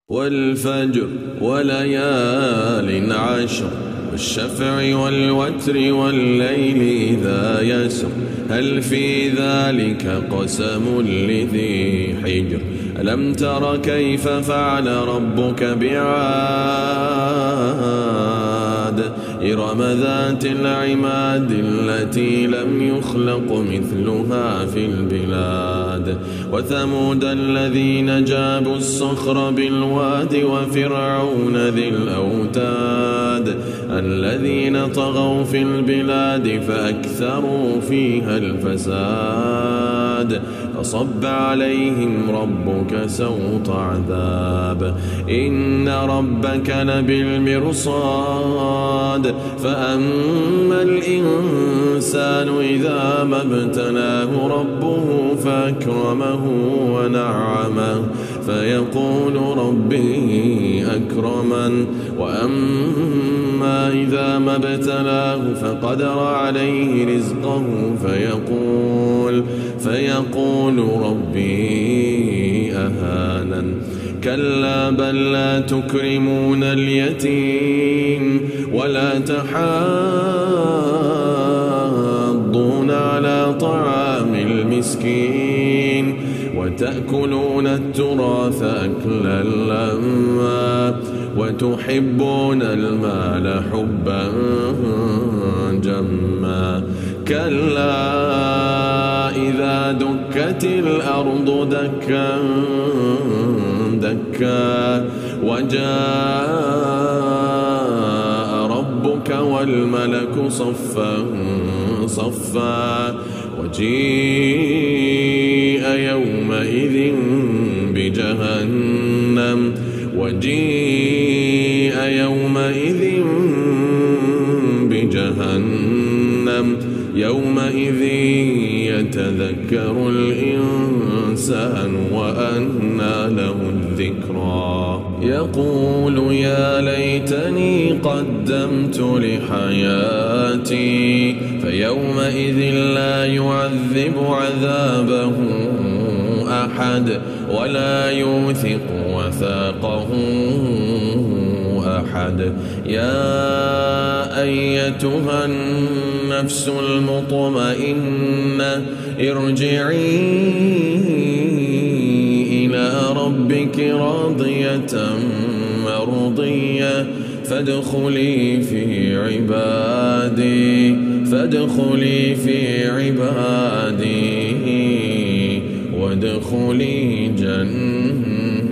والفجر وليال عشر والشفع والوتر والليل إذا يسر هل في ذلك قسم لذي حجر ألم تر كيف فعل ربك بعاد إرم ذات العماد التي لم يخلق مثلها في البلاد وثمود الذين جابوا الصخر بالواد وفرعون ذي الأوتاد الذين طغوا في البلاد فأكثروا فيها الفساد فصب عليهم ربك سوط عذاب إن ربك لبالمرصاد فأما الإنسان إذا ما ابتلاه ربه فأكرمه ونعمه فيقول ربي أكرمن وأما إذا ما ابتلاه فقدر عليه رزقه فيقول ربي أهانن كلا بل لا تكرمون اليتيم ولا تحاضون على طعام المسكين وتأكلون التراث أكلا لما وتحبون المال حبا جما كلا إذا دكت الأرض دكا دكا وجاء ربك والملك صفا صفا وجيء يومئذ بجهنم يومئذ يتذكر الإنسان وأنى له الذكرى يقول يا ليتني قدمت لحياتي فيومئذ لا يعذب عذابه أحد ولا يوثق وثاقه أحد يا أيتها النفس المطمئنة ارجعي إلى ربك راضية مرضية فادخلي في عبادي وادخلي جنتي